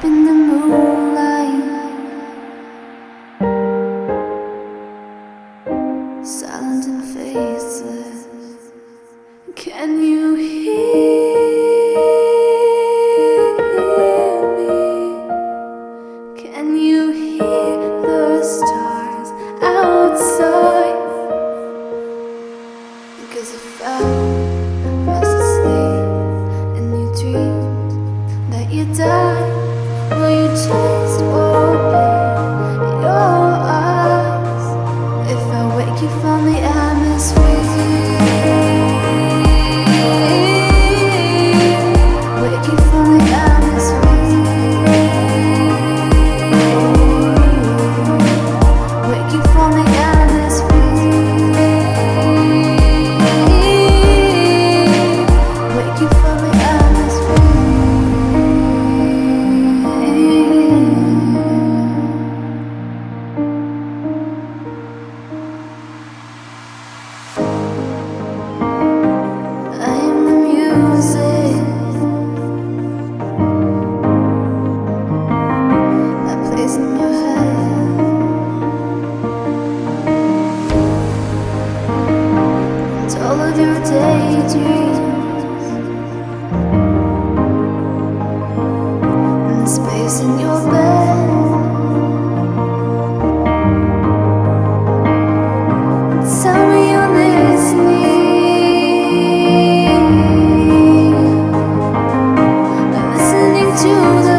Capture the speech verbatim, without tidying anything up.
up in the moonlight, silent and faceless. Can you hear me? Can you hear the stars outside? Because if I was asleep and you dreamed that you died, will you just open your eyes? If I wake you from the atmosphere, wake you from the atmosphere, wake you from the atmosphere, wake you from the atmosphere. I am the music that plays in your head, and all of your daydreams, and the space in your bed. Tell me you're listening, listening to the